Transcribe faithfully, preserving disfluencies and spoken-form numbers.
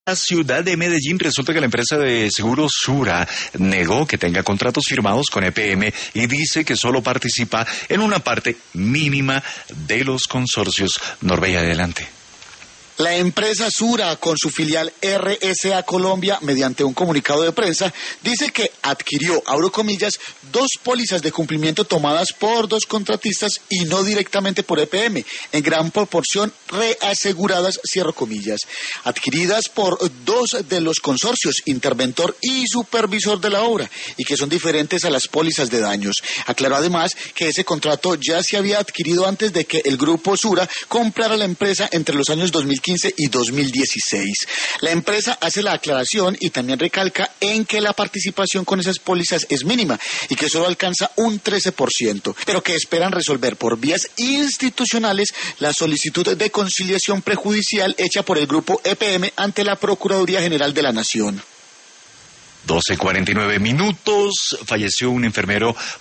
La ciudad de Medellín, resulta que la empresa de seguros Sura negó que tenga contratos firmados con E P M y dice que solo participa en una parte mínima de los consorcios. Norbey, adelante. La empresa Sura, con su filial R S A Colombia, mediante un comunicado de prensa, dice que adquirió, abro comillas, dos pólizas de cumplimiento tomadas por dos contratistas y no directamente por E P M, en gran proporción reaseguradas, cierro comillas, adquiridas por dos de los consorcios, interventor y supervisor de la obra, y que son diferentes a las pólizas de daños. Aclaró además que ese contrato ya se había adquirido antes de que el grupo Sura comprara la empresa entre los años dos mil quince y dos mil dieciséis. La empresa hace la aclaración y también recalca en que la participación con esas pólizas es mínima y que solo alcanza un trece por ciento, pero que esperan resolver por vías institucionales la solicitud de conciliación prejudicial hecha por el grupo E P M ante la Procuraduría General de la Nación. doce cuarenta y nueve minutos, falleció un enfermero